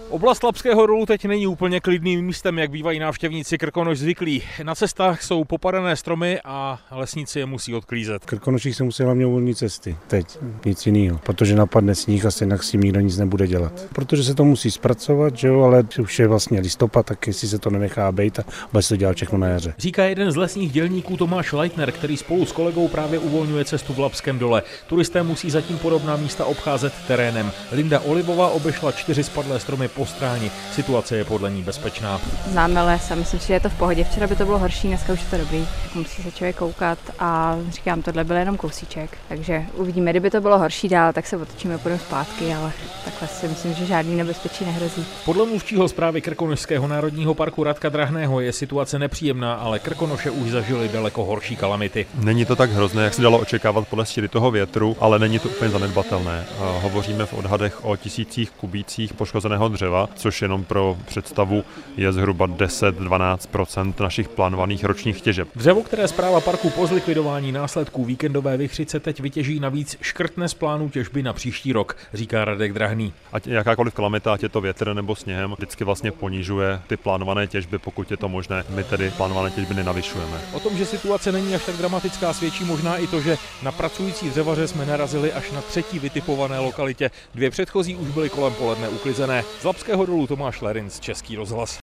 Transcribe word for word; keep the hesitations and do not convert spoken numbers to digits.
Oblast Labského dolu teď není úplně klidným místem, jak bývají návštěvníci Krkonoš zvyklí. Na cestách jsou popadané stromy a lesníci je musí odklízet. V Krkonoších se musí hlavně uvolnit cesty. Teď nic jiného, protože napadne sníh a stejně s tím nikdo nic nebude dělat. Protože se to musí zpracovat, že jo, ale už je vlastně listopad, tak jestli se to nenechá bejt a bude se to dělat všechno na jaře. Říká jeden z lesních dělníků Tomáš Leitner, který spolu s kolegou právě uvolňuje cestu v Labském dole. Turisté musí zatím podobná místa obcházet terénem. Linda Olivová obešla čtyři spadlé stromy po stráni. Situace je podle ní bezpečná. Známe les a myslím si, že je to v pohodě. Včera by to bylo horší, dneska už je to dobrý. Musí se člověk koukat a říkám, tohle byl jenom kousíček. Takže uvidíme, kdyby to bylo horší dál, tak se otočíme a půjdeme zpátky, ale takhle si myslím, že žádný nebezpečí nehrozí. Podle mluvčího zprávy Krkonošského národního parku Radka Drahného je situace nepříjemná, ale Krkonoše už zažili daleko horší kalamity. Není to tak hrozné, jak se dalo očekávat podle síly toho větru, ale není to úplně zanedbatelné. Hovoříme v odhadech o tisících kubících poškozeného dřeva, což jenom pro představu je zhruba deset až dvanáct procent našich plánovaných ročních těžeb. Dřevo, které správa parku po zlikvidování následků víkendové vichřice teď vytěží, navíc škrtne z plánu těžby na příští rok, říká Radek Drahný. Ať jakákoliv kalamita, ať je to větr nebo sněhem, vždycky vlastně ponižuje ty plánované těžby, pokud je to možné. My tedy plánované těžby nenavyšujeme. O tom, že situace není až tak dramatická, svědčí možná i to, že na pracující dřevaře jsme narazili až na třetí vytipované lokalitě. Dvě předchozí už byly kolem poledne uklizené. Z Labského dolu Tomáš Lerinc, Český rozhlas.